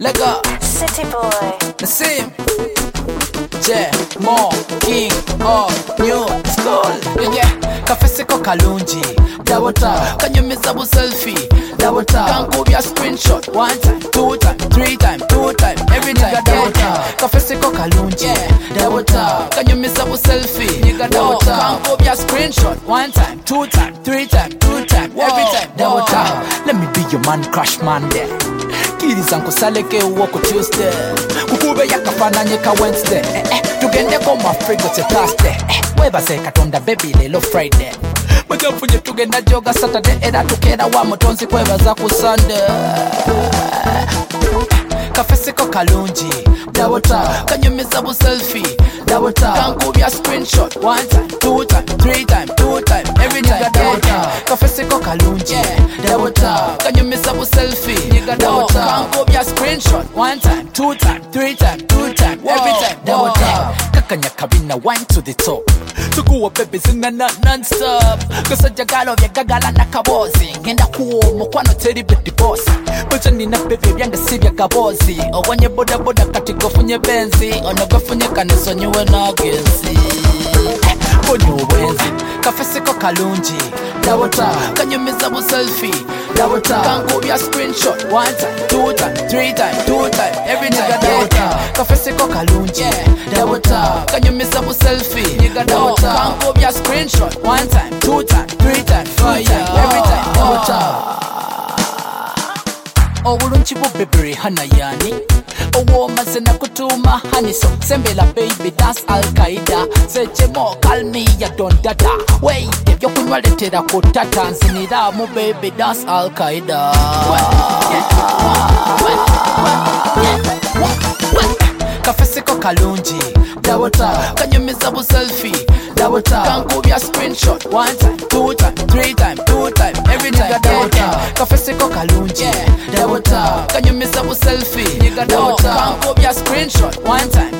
Lega, City boy. the same. J, Mo, King, of New School. Yeah, Kafesiko Kalunji, Dawata, Kanyumiza bu selfie, Dawata, Kankubia screenshot, 1 time, 2 time, 3 time, 2 time, every time, Dawata, Kafesiko Kalunji, Dawata, Kanyumiza bu selfie, Dawata, Kankubia screenshot, 1 time, 2 time, 3 time, 2 time, every time, Dawata, let me be your man, crush man there. Kiriza nkusaleke uwoko Tuesday kukube yakafananye ka Wednesday tugende ko mafrigo te Thursday webase katonda baby lelo Friday bajafunye tugenda joga Saturday era tukera wa mutonzi kwebaza ku Sunday Kafesiko kalungi Dawata kanyumiza bu selfie Dawata kankubya screenshot 1 time 2 time 3 time 2 time every time Dawata Kafesiko kalungi Dawata kanyumiza bu selfie Dawata kankubya screenshot 1 time 2 time 3 time 2 time every time Dawata kakanya kabina wine to the top tukuwa baby zinga non-stop kasajagalo vyagagala na kabozi ngenda kuwo mukwano teri bedi boss bacha nina baby byanga sibya kabozi owanye boda boda katigofunye benzi onogofunye kanisonywe nagezi bonyo wenzi Kafesiko kalungi Dawata kanyumiza bu selfie Dawata kankubya screenshot 1 time 2 time 3 time 2 time every time Dawata Kafesiko kalungi Dawata kanyumiza bu selfie Dawata kankubya screenshot 1 time 2 time 3 time 4 time every time Dawata obulungi bubebere hana yani owo maze nakutuma haniso sembela baby dance Al-Qaeda sechemo call me ya don dada wait ebyo kunywa letera ku tata nzinira mu baby dance Al-Qaeda Kafesiko kalungi Dawata kanyumiza bu selfie Dawata kankubya screenshot 1 time 2 time 3 time 2 time every time Dawata Kafesiko kalungi Dawata kanyumiza bu selfie Dawata kankubya screenshot 1 time